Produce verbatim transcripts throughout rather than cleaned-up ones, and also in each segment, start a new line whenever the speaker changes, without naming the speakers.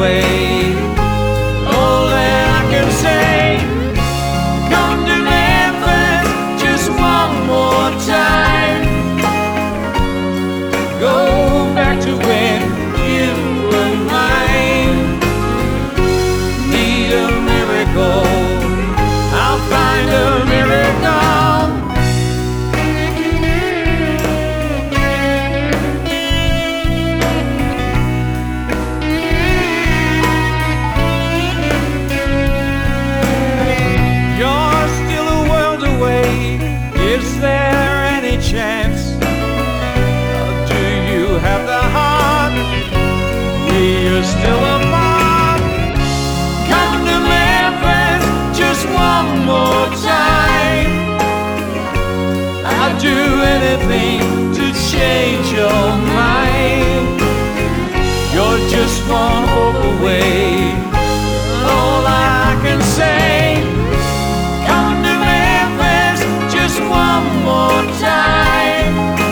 away. All that I can say, come to Memphis just one more time. Go back to when you were mine. Need a miracle, I'll find a miracle. You're still a world away. Is there any chance? Do you have the heart? We are still apart. Come to Memphis just one more time. I'd do anything to change your mind. You're just one hope away. All I can say, come to Memphis just one more time.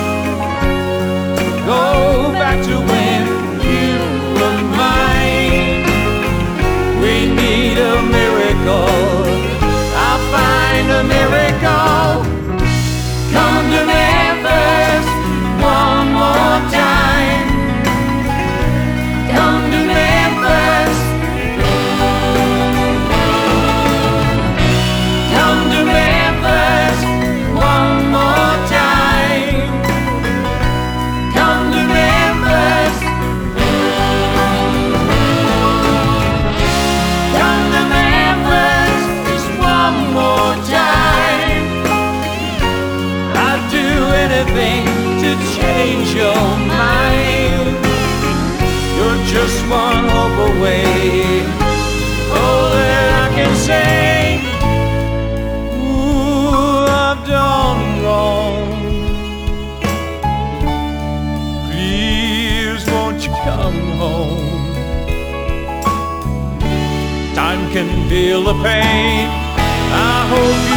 Go back to when you were mine. We need a miracle, I'll find a miracle. Come to Memphis one more time. Come to Memphis. Come to Memphis one more time. Come to Memphis. Come to Memphis just one more time. I'd do anything to change your mind. You're just one hope away. All that I can say, ooh, I've done wrong. Please won't you come home? Time can heal the pain. I hope you